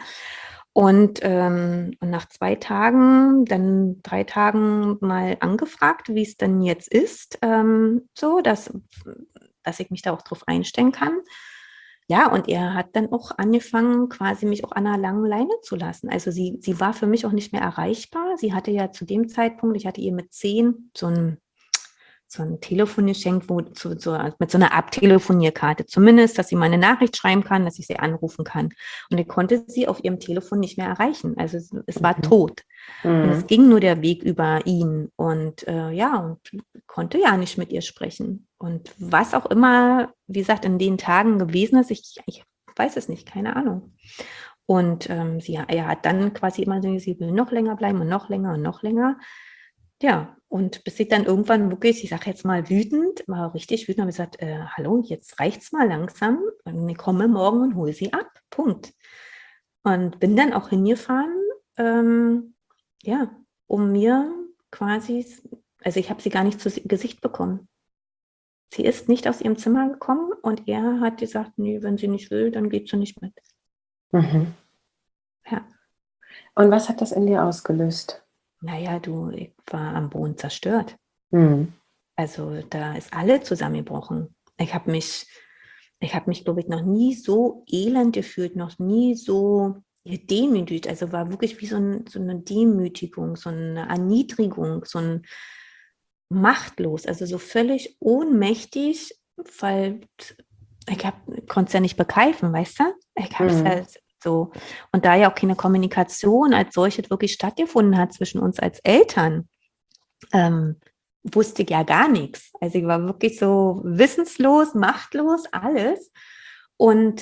Und nach 2 Tagen, dann 3 Tagen mal angefragt, wie es denn jetzt ist, so, dass ich mich da auch drauf einstellen kann. Ja, und er hat dann auch angefangen, quasi mich auch an einer langen Leine zu lassen. Also sie war für mich auch nicht mehr erreichbar. Sie hatte ja zu dem Zeitpunkt, ich hatte ihr mit 10 so ein Telefon geschenkt, mit so einer Abtelefonierkarte zumindest, dass sie mal eine Nachricht schreiben kann, dass ich sie anrufen kann. Und ich konnte sie auf ihrem Telefon nicht mehr erreichen. Also es war tot. Und es ging nur der Weg über ihn. Und und konnte ja nicht mit ihr sprechen. Und was auch immer, wie gesagt, in den Tagen gewesen ist, ich weiß es nicht, keine Ahnung. Und er hat dann quasi immer so, sie will noch länger bleiben und noch länger und noch länger. Ja, und bis ich dann irgendwann wirklich, ich sage jetzt mal wütend, mal richtig wütend, habe ich gesagt, hallo, jetzt reicht's mal langsam. Und ich komme morgen und hole sie ab. Punkt. Und bin dann auch hingefahren, ja, um mir quasi, also ich habe sie gar nicht zu Gesicht bekommen. Sie ist nicht aus ihrem Zimmer gekommen und er hat gesagt, nee, wenn sie nicht will, dann geht sie nicht mit. Mhm. Ja. Und was hat das in dir ausgelöst? Naja, ich war am Boden zerstört. Mhm. Also da ist alle zusammengebrochen. Ich habe mich, glaube ich, noch nie so elend gefühlt, noch nie so gedemütigt. Also war wirklich wie so eine Demütigung, so eine Erniedrigung, so ein machtlos, also so völlig ohnmächtig, weil ich konnte es ja nicht begreifen, weißt du? Ich habe es halt so. Und da ja auch keine Kommunikation als solche wirklich stattgefunden hat zwischen uns als Eltern, wusste ich ja gar nichts. Also ich war wirklich so wissenslos, machtlos, alles. Und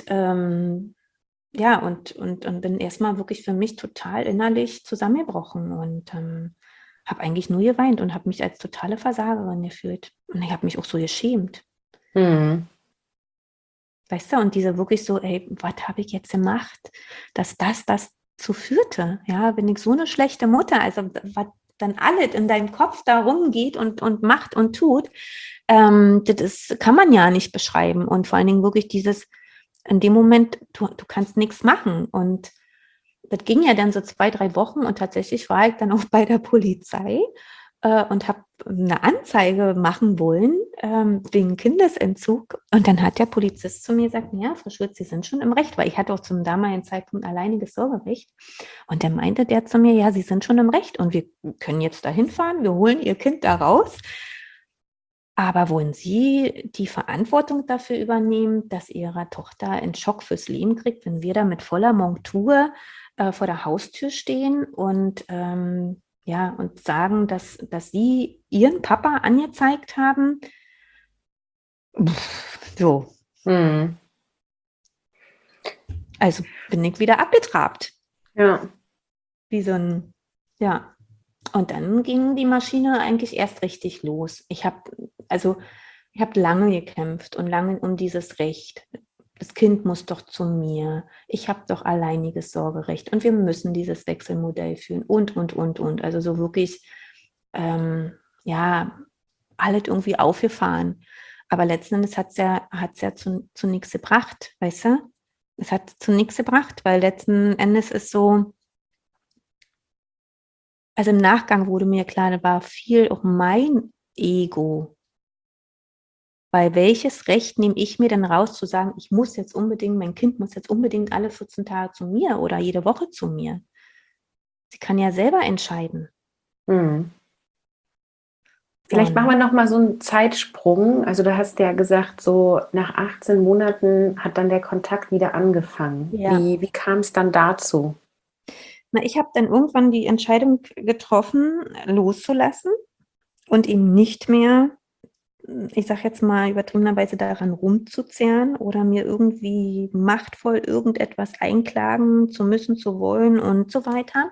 ja, und bin erstmal wirklich für mich total innerlich zusammengebrochen und habe eigentlich nur geweint und habe mich als totale Versagerin gefühlt. Und ich habe mich auch so geschämt. Mhm. Weißt du, und diese wirklich so, ey, was habe ich jetzt gemacht, dass das zu führte? Ja, bin ich so eine schlechte Mutter? Also, was dann alles in deinem Kopf da rumgeht und macht und tut, kann man ja nicht beschreiben. Und vor allen Dingen wirklich dieses, in dem Moment, du kannst nichts machen. Und das ging ja dann so 2, 3 Wochen und tatsächlich war ich dann auch bei der Polizei und habe eine Anzeige machen wollen wegen Kindesentzug. Und dann hat der Polizist zu mir gesagt, ja, Frau Schulz, Sie sind schon im Recht, weil ich hatte auch zum damaligen Zeitpunkt alleiniges Sorgerecht. Und dann meinte der zu mir, ja, Sie sind schon im Recht und wir können jetzt da hinfahren, wir holen Ihr Kind da raus. Aber wollen Sie die Verantwortung dafür übernehmen, dass Ihre Tochter einen Schock fürs Leben kriegt, wenn wir da mit voller Montur vor der Haustür stehen und und sagen, dass Sie Ihren Papa angezeigt haben? So, Mhm. also bin ich wieder abgetrabt, Ja. wie so ein, ja. Und dann ging die Maschine eigentlich erst richtig los. Ich habe lange gekämpft und lange um dieses Recht. das Kind muss doch zu mir, ich habe doch alleiniges Sorgerecht und wir müssen dieses Wechselmodell führen und. Also so wirklich, ja, alles irgendwie aufgefahren. Aber letzten Endes hat's ja zu nichts gebracht, weißt du? Es hat zu nichts gebracht, weil letzten Endes ist so, also im Nachgang wurde mir klar, da war viel auch mein Ego. Weil welches Recht nehme ich mir denn raus zu sagen, ich muss jetzt unbedingt, mein Kind muss jetzt unbedingt alle 14 Tage zu mir oder jede Woche zu mir? Sie kann ja selber entscheiden. Mhm. Vielleicht machen wir Und noch mal so einen Zeitsprung. Also du hast ja gesagt, so nach 18 Monaten hat dann der Kontakt wieder angefangen. ja, Wie kam es dann dazu? na, ich habe dann irgendwann die Entscheidung getroffen, loszulassen und ihn nicht mehr, ich sage jetzt mal übertriebenerweise, daran rumzuzehren oder mir irgendwie machtvoll irgendetwas einklagen zu müssen, zu wollen und so weiter.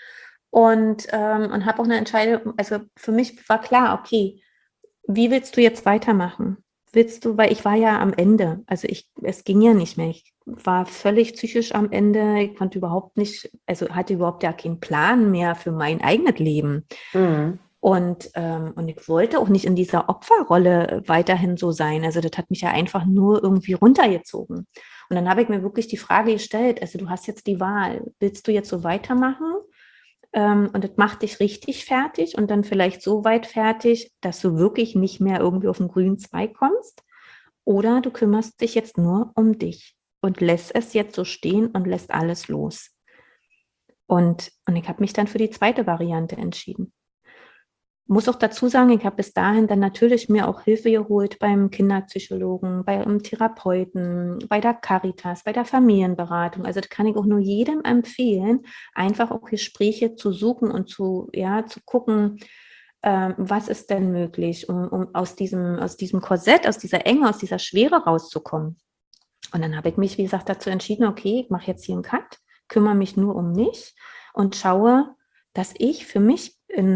Und habe auch eine Entscheidung, also für mich war klar, okay, wie willst du jetzt weitermachen? Willst du, weil ich war ja am Ende, also es ging ja nicht mehr. Ich war völlig psychisch am Ende. Ich konnte überhaupt nicht, also hatte überhaupt ja keinen Plan mehr für mein eigenes Leben. Mhm. Und ich wollte auch nicht in dieser Opferrolle weiterhin so sein. Also das hat mich ja einfach nur irgendwie runtergezogen. Und dann habe ich mir wirklich die Frage gestellt, also du hast jetzt die Wahl, willst du jetzt so weitermachen? Und das macht dich richtig fertig und dann vielleicht so weit fertig, dass du wirklich nicht mehr irgendwie auf den grünen Zweig kommst. Oder du kümmerst dich jetzt nur um dich und lässt es jetzt so stehen und lässt alles los. Und ich habe mich dann für die zweite Variante entschieden. Muss auch dazu sagen, ich habe bis dahin dann natürlich mir auch Hilfe geholt beim Kinderpsychologen, beim Therapeuten, bei der Caritas, bei der Familienberatung. Also das kann ich auch nur jedem empfehlen, einfach auch Gespräche zu suchen und zu gucken, was ist denn möglich, um aus diesem Korsett, aus dieser Enge, aus dieser Schwere rauszukommen. Und dann habe ich mich, wie gesagt, dazu entschieden, okay, ich mache jetzt hier einen Cut, kümmere mich nur um mich und schaue, dass ich für mich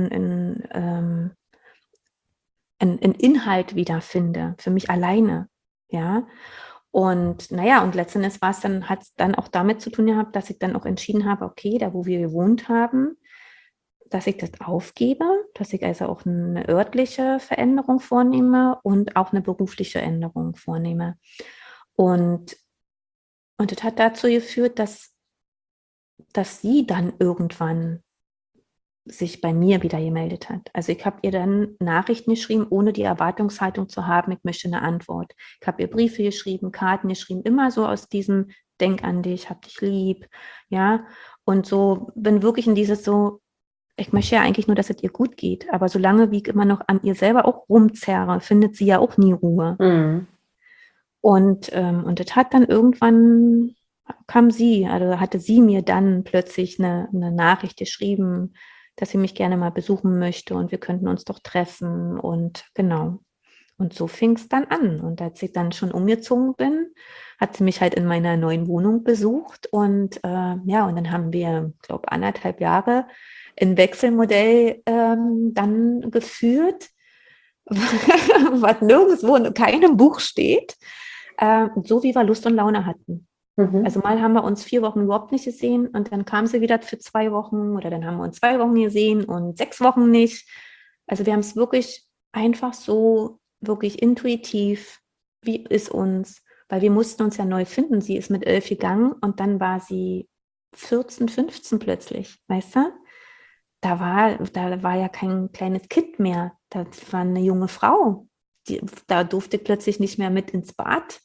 einen Inhalt wiederfinde, für mich alleine. Ja. Und naja, und letztendlich hat es dann auch damit zu tun gehabt, dass ich dann auch entschieden habe, okay, da wo wir gewohnt haben, dass ich das aufgebe, dass ich also auch eine örtliche Veränderung vornehme und auch eine berufliche Änderung vornehme. Und, und das hat dazu geführt, dass sie dann irgendwann sich bei mir wieder gemeldet hat. Also ich habe ihr dann Nachrichten geschrieben, ohne die Erwartungshaltung zu haben, ich möchte eine Antwort. Ich habe ihr Briefe geschrieben, Karten geschrieben, immer so aus diesem Denk an dich, hab dich lieb, ja. Und so bin wirklich in dieses so, ich möchte ja eigentlich nur, dass es ihr gut geht, aber solange wie ich immer noch an ihr selber auch rumzerre, findet sie ja auch nie Ruhe. Mhm. Und das hat dann irgendwann kam sie, also hatte sie mir dann plötzlich eine Nachricht geschrieben, dass sie mich gerne mal besuchen möchte und wir könnten uns doch treffen und genau. Und so fing es dann an. Und als ich dann schon umgezogen bin, hat sie mich halt in meiner neuen Wohnung besucht und ja, und dann haben wir, glaube 1,5 Jahre ein Wechselmodell dann geführt, was nirgendwo in keinem Buch steht, so wie wir Lust und Laune hatten. Mhm. Also mal haben wir uns 4 Wochen überhaupt nicht gesehen und dann kam sie wieder für 2 Wochen oder dann haben wir uns 2 Wochen gesehen und 6 Wochen nicht. Also wir haben es wirklich einfach so, wirklich intuitiv, wie ist uns, weil wir mussten uns ja neu finden. Sie ist mit 11 gegangen und dann war sie 14, 15 plötzlich, weißt du? Da war ja kein kleines Kind mehr. Das war eine junge Frau. Da durfte ich plötzlich nicht mehr mit ins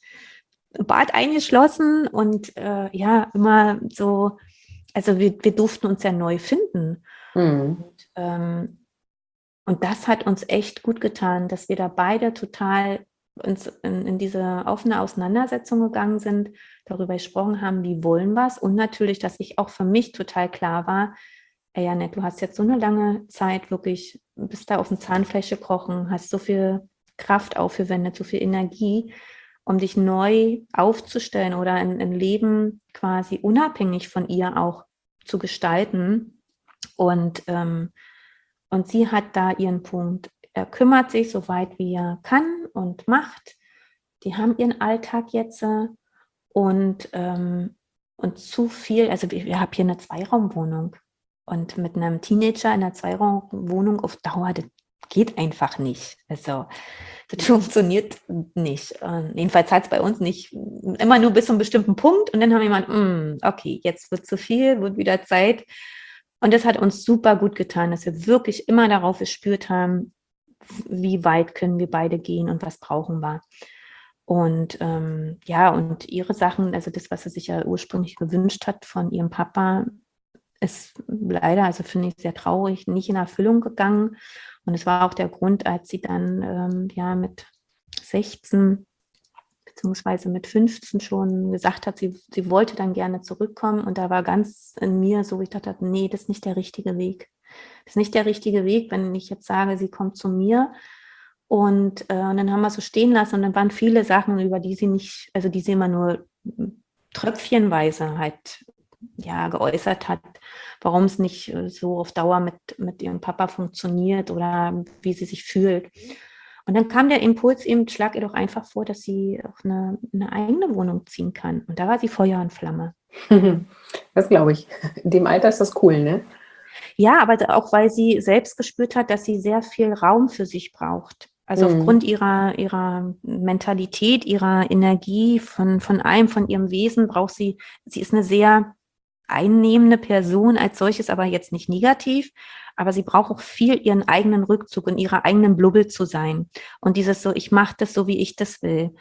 Bad eingeschlossen und ja, immer so, also wir durften uns ja neu finden. Mhm. Und das hat uns echt gut getan, dass wir da beide total uns in diese offene Auseinandersetzung gegangen sind, darüber gesprochen haben, wie wollen wir es und natürlich, dass ich auch für mich total klar war, ey Janette, du hast jetzt so eine lange Zeit wirklich, bist da auf dem Zahnfleisch gekrochen, hast so viel Kraft aufgewendet, so viel Energie, um dich neu aufzustellen oder ein Leben quasi unabhängig von ihr auch zu gestalten. Und sie hat da ihren Punkt. Er kümmert sich so weit wie er kann und macht. Die haben ihren Alltag jetzt Und zu viel, also wir haben hier eine Zweiraumwohnung und mit einem Teenager in einer Zweiraumwohnung auf Dauer, das geht einfach nicht. Also das funktioniert nicht. Jedenfalls hat es bei uns nicht immer nur bis zu einem bestimmten Punkt und dann haben wir jemand, okay, jetzt wird zu viel, wird wieder Zeit. Und das hat uns super gut getan, dass wir wirklich immer darauf gespürt haben, wie weit können wir beide gehen und was brauchen wir. Und und ihre Sachen, also das, was sie sich ja ursprünglich gewünscht hat von ihrem Papa, ist leider, also finde ich sehr traurig, nicht in Erfüllung gegangen. Und es war auch der Grund, als sie dann mit 16 beziehungsweise mit 15 schon gesagt hat, sie wollte dann gerne zurückkommen. Und da war ganz in mir so, ich dachte, nee, das ist nicht der richtige Weg. Das ist nicht der richtige Weg, wenn ich jetzt sage, sie kommt zu mir. Und dann haben wir es so stehen lassen und dann waren viele Sachen, über die sie nicht, also die sie immer nur tröpfchenweise halt geäußert hat, warum es nicht so auf Dauer mit ihrem Papa funktioniert oder wie sie sich fühlt. Und dann kam der Impuls eben, schlag ihr doch einfach vor, dass sie auf eine eigene Wohnung ziehen kann. Und da war sie Feuer und Flamme. Das glaube ich. In dem Alter ist das cool, ne? Ja, aber auch, weil sie selbst gespürt hat, dass sie sehr viel Raum für sich braucht. Also aufgrund ihrer Mentalität, ihrer Energie, von allem, von ihrem Wesen braucht sie ist eine sehr einnehmende Person als solches, aber jetzt nicht negativ, aber sie braucht auch viel ihren eigenen Rückzug in ihrer eigenen Bubble zu sein. Und dieses so, ich mache das so, wie ich das will.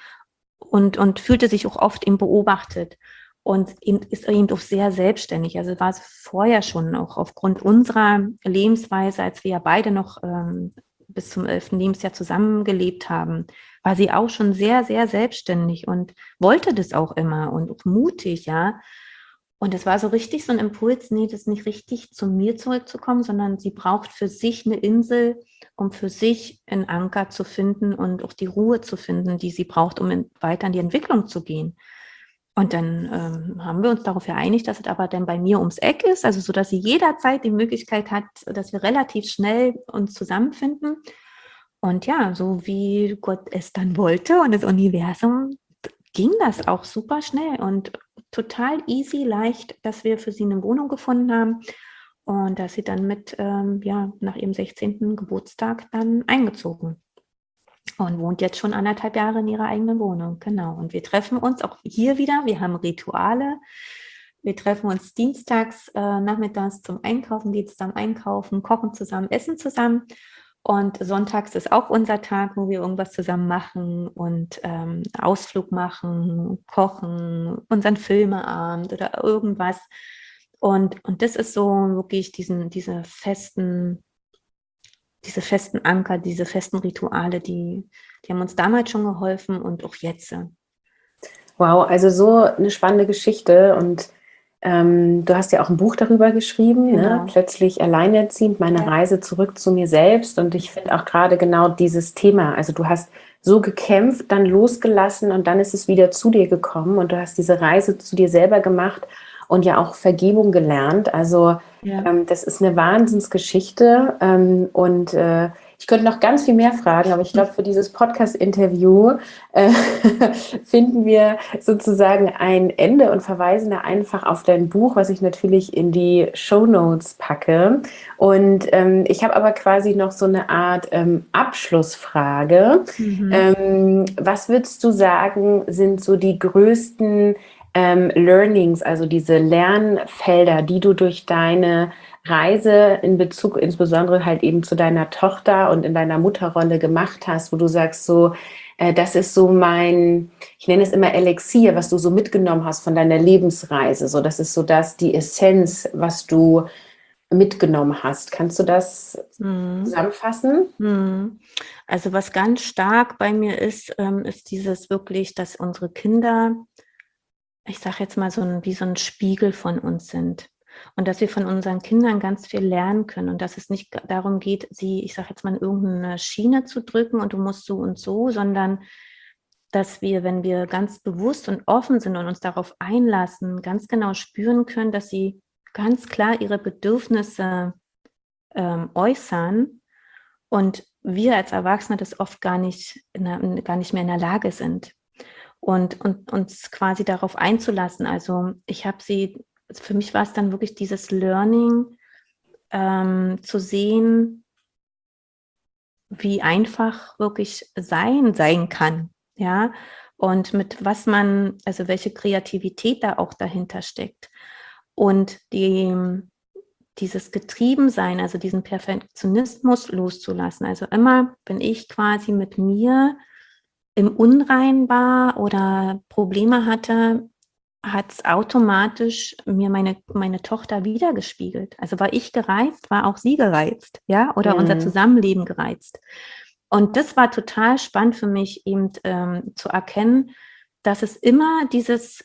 Und fühlte sich auch oft eben beobachtet. Und ist eben auch sehr selbstständig. Also war es vorher schon auch aufgrund unserer Lebensweise, als wir ja beide noch bis zum 11. Lebensjahr zusammengelebt haben, war sie auch schon sehr, sehr selbstständig und wollte das auch immer und auch mutig, ja. Und es war so richtig so ein Impuls, nee, das ist nicht richtig, zu mir zurückzukommen, sondern sie braucht für sich eine Insel, um für sich einen Anker zu finden und auch die Ruhe zu finden, die sie braucht, um weiter in die Entwicklung zu gehen. Und dann haben wir uns darauf geeinigt, dass es aber dann bei mir ums Eck ist, also so, dass sie jederzeit die Möglichkeit hat, dass wir relativ schnell uns zusammenfinden. Und ja, so wie Gott es dann wollte und das Universum, ging das auch super schnell und total easy, leicht, dass wir für sie eine Wohnung gefunden haben und dass sie dann nach ihrem 16. Geburtstag dann eingezogen und wohnt jetzt schon 1,5 Jahre in ihrer eigenen Wohnung. Genau. Und wir treffen uns auch hier wieder. Wir haben Rituale. Wir treffen uns dienstags, nachmittags zum Einkaufen, gehen zusammen einkaufen, kochen zusammen, essen zusammen. Und sonntags ist auch unser Tag, wo wir irgendwas zusammen machen und Ausflug machen, kochen, unseren Filmeabend oder irgendwas. Und das ist so wirklich diese festen Anker, diese festen Rituale, die haben uns damals schon geholfen und auch jetzt. Wow, also so eine spannende Geschichte und du hast ja auch ein Buch darüber geschrieben, Genau. ne? Plötzlich alleinerziehend, meine Reise zurück zu mir selbst. Und ich finde auch gerade genau dieses Thema, also du hast so gekämpft, dann losgelassen und dann ist es wieder zu dir gekommen und du hast diese Reise zu dir selber gemacht und ja auch Vergebung gelernt. Also das ist eine Wahnsinnsgeschichte und ich könnte noch ganz viel mehr fragen, aber ich glaube, für dieses Podcast-Interview finden wir sozusagen ein Ende und verweisen da einfach auf dein Buch, was ich natürlich in die Shownotes packe. Und ich habe aber quasi noch so eine Art Abschlussfrage. Was würdest du sagen, sind so die größten Learnings, also diese Lernfelder, die du durch deine Reise in Bezug insbesondere halt eben zu deiner Tochter und in deiner Mutterrolle gemacht hast, wo du sagst so, das ist so ich nenne es immer Elixier, was du so mitgenommen hast von deiner Lebensreise. So, das ist so die Essenz, was du mitgenommen hast. Kannst du das zusammenfassen? Also was ganz stark bei mir ist dieses wirklich, dass unsere Kinder, ich sage jetzt mal wie so ein Spiegel von uns sind. Und dass wir von unseren Kindern ganz viel lernen können und dass es nicht darum geht, sie, ich sage jetzt mal, in irgendeine Schiene zu drücken und du musst so und so, sondern dass wir, wenn wir ganz bewusst und offen sind und uns darauf einlassen, ganz genau spüren können, dass sie ganz klar ihre Bedürfnisse äußern und wir als Erwachsene das oft gar nicht mehr in der Lage sind. und uns quasi darauf einzulassen. Also für mich war es dann wirklich dieses Learning, zu sehen, wie einfach wirklich sein kann, ja, und mit was also welche Kreativität da auch dahinter steckt. Und dieses Getriebensein, also diesen Perfektionismus loszulassen. Also immer, wenn ich quasi mit mir im Unrein war oder Probleme hatte, hat es automatisch mir meine Tochter wiedergespiegelt. Also war ich gereizt, war auch sie gereizt, ja, oder unser Zusammenleben gereizt. Und das war total spannend für mich, eben zu erkennen, dass es immer es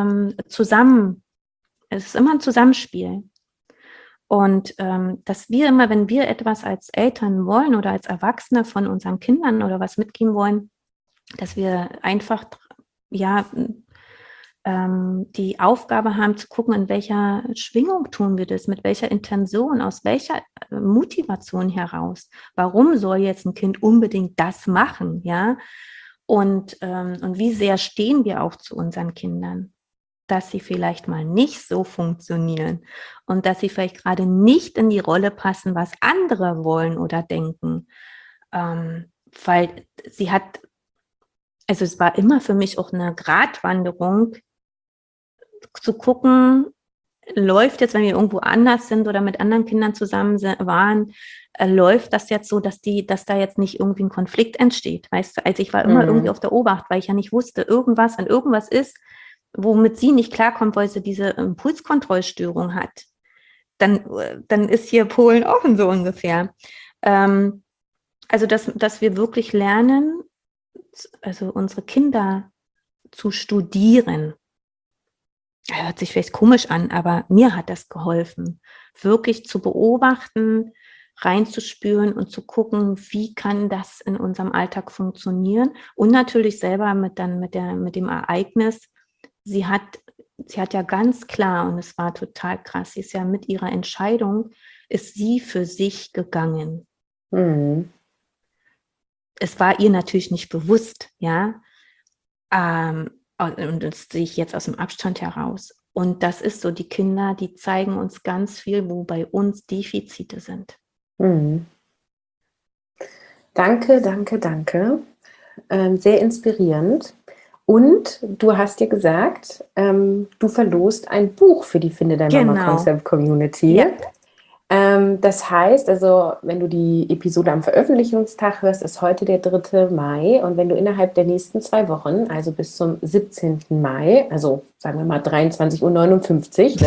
ist immer ein Zusammenspiel. Und dass wir immer, wenn wir etwas als Eltern wollen oder als Erwachsene von unseren Kindern oder was mitgeben wollen, dass wir einfach, ja, die Aufgabe haben zu gucken, in welcher Schwingung tun wir das, mit welcher Intention, aus welcher Motivation heraus. Warum soll jetzt ein Kind unbedingt das machen, ja? Und wie sehr stehen wir auch zu unseren Kindern, dass sie vielleicht mal nicht so funktionieren und dass sie vielleicht gerade nicht in die Rolle passen, was andere wollen oder denken. Weil also es war immer für mich auch eine Gratwanderung, zu gucken, läuft jetzt, wenn wir irgendwo anders sind oder mit anderen Kindern zusammen waren, läuft das jetzt so, dass da jetzt nicht irgendwie ein Konflikt entsteht, weißt du? Also ich war immer irgendwie auf der Obacht, weil ich ja nicht wusste, wenn irgendwas ist, womit sie nicht klarkommt, weil sie diese Impulskontrollstörung hat, dann ist hier Polen offen, so ungefähr. Also dass wir wirklich lernen, also unsere Kinder zu studieren. Hört sich vielleicht komisch an, aber mir hat das geholfen, wirklich zu beobachten, reinzuspüren und zu gucken, wie kann das in unserem Alltag funktionieren, und natürlich selber mit dem Ereignis. Sie hat ja ganz klar, und es war total krass, sie ist ja mit ihrer Entscheidung, ist sie für sich gegangen. Es war ihr natürlich nicht bewusst, ja, und das sehe ich jetzt aus dem Abstand heraus. Und das ist so, die Kinder, die zeigen uns ganz viel, wo bei uns Defizite sind. Danke, danke, danke. Sehr inspirierend. Und du hast dir gesagt, du verlost ein Buch für die Finde Dein Mama Concept Community. Ja. Das heißt, also wenn du die Episode am Veröffentlichungstag hörst, ist heute der 3. Mai. Und wenn du innerhalb der nächsten 2 Wochen, also bis zum 17. Mai, also sagen wir mal 23:59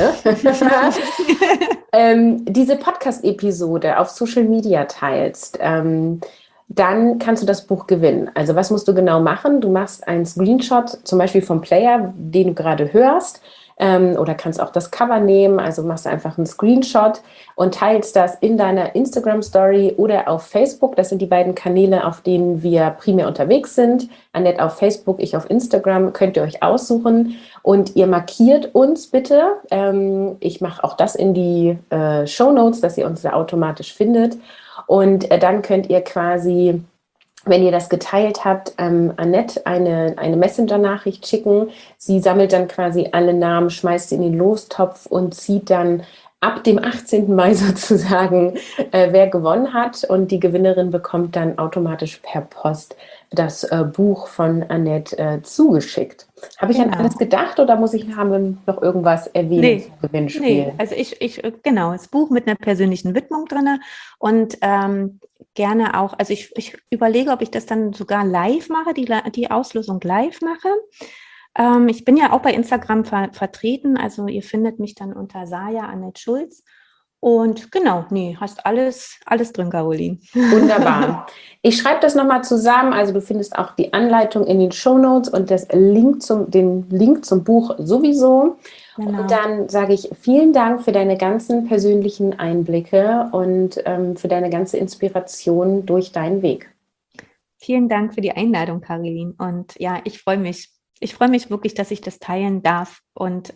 Uhr, ne, diese Podcast-Episode auf Social Media teilst, dann kannst du das Buch gewinnen. Also was musst du genau machen? Du machst einen Screenshot, zum Beispiel vom Player, den du gerade hörst, oder kannst auch das Cover nehmen, also machst einfach einen Screenshot und teilst das in deiner Instagram-Story oder auf Facebook. Das sind die beiden Kanäle, auf denen wir primär unterwegs sind. Annette auf Facebook, ich auf Instagram, könnt ihr euch aussuchen. Und ihr markiert uns bitte. Ich mache auch das in die Shownotes, dass ihr uns da automatisch findet. Und dann könnt ihr quasi, wenn ihr das geteilt habt, Annette eine Messenger-Nachricht schicken. Sie sammelt dann quasi alle Namen, schmeißt sie in den Lostopf und zieht dann ab dem 18. Mai sozusagen, wer gewonnen hat. Und die Gewinnerin bekommt dann automatisch per Post das Buch von Annette zugeschickt. Habe ich an alles gedacht oder haben wir noch irgendwas erwähnt zum Gewinnspiel? Nee, also genau, das Buch mit einer persönlichen Widmung drin und gerne auch, also ich überlege, ob ich das dann sogar live mache, die Auslosung live mache. Ich bin ja auch bei Instagram vertreten, also ihr findet mich dann unter Saja Annette Schulz. Und genau, hast alles drin, Caroline. Wunderbar. Ich schreibe das nochmal zusammen, also du findest auch die Anleitung in den Shownotes und den Link zum Buch sowieso. Genau. Und dann sage ich vielen Dank für deine ganzen persönlichen Einblicke und für deine ganze Inspiration durch deinen Weg. Vielen Dank für die Einladung, Caroline. Und ja, ich freue mich. Ich freue mich wirklich, dass ich das teilen darf und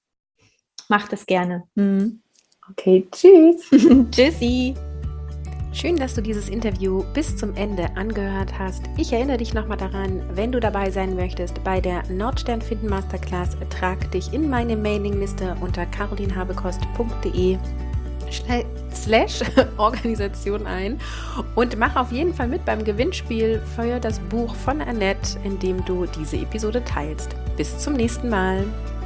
mach das gerne. Okay, tschüss. Tschüssi. Schön, dass du dieses Interview bis zum Ende angehört hast. Ich erinnere dich nochmal daran, wenn du dabei sein möchtest bei der Nordstern Finden Masterclass, trag dich in meine Mailingliste unter carolinhabekost.de/Organisation ein und mach auf jeden Fall mit beim Gewinnspiel für das Buch von Annette, in dem du diese Episode teilst. Bis zum nächsten Mal.